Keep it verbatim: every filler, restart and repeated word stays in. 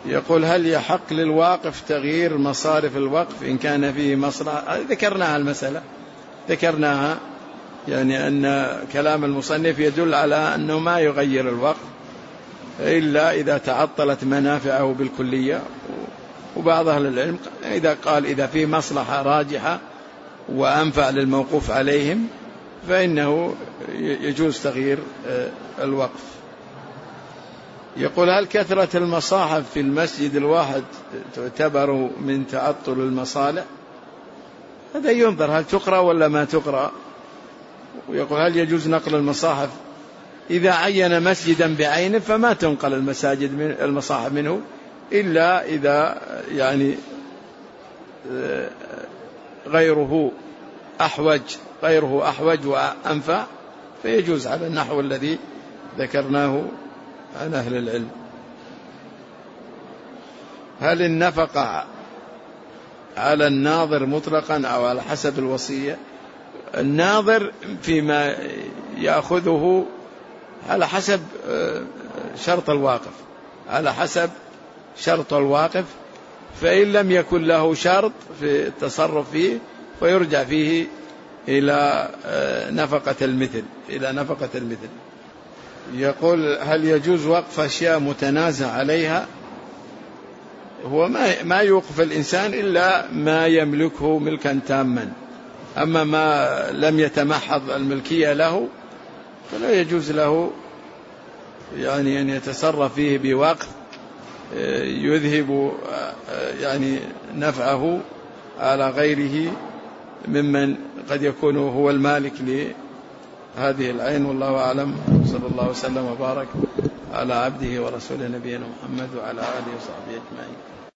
يقول هل يحق للواقف تغيير مصارف الوقف إن كان فيه مصلحة؟ ذكرناها المسألة ذكرناها يعني أن كلام المصنف يدل على أنه ما يغير الوقف إلا إذا تعطلت منافعه بالكلية. وبعض أهل العلم إذا قال إذا فيه مصلحة راجحة وأنفع للموقوف عليهم فإنه يجوز تغيير الوقف. يقول هل كثرة المصاحف في المسجد الواحد تعتبر من تعطل المصالح؟ هذا ينظر هل تقرأ ولا ما تقرأ. ويقول هل يجوز نقل المصاحف؟ إذا عين مسجدا بعينه فما تنقل المساجد من المصاحف منه إلا إذا يعني غيره أحوج غيره أحوج وأنفع فيجوز على النحو الذي ذكرناه عن أهل العلم. هل النفقة على الناظر مطلقا أو على حسب الوصية؟ الناظر فيما يأخذه على حسب شرط الواقف على حسب شرط الواقف فإن لم يكن له شرط في التصرف فيه فيرجع فيه إلى نفقة المثل إلى نفقة المثل. يقول هل يجوز وقف أشياء متنازع عليها؟ هو ما ما يوقف الإنسان إلا ما يملكه ملكا تاما، أما ما لم يتمحض الملكية له فلا يجوز له يعني أن يتصرف فيه بوقف يذهب يعني نفعه على غيره ممن قد يكون هو المالك لهذه العين. والله أعلم. صلى الله وسلم وبارك على عبده ورسوله نبينا محمد وعلى آله وصحبه أجمعين.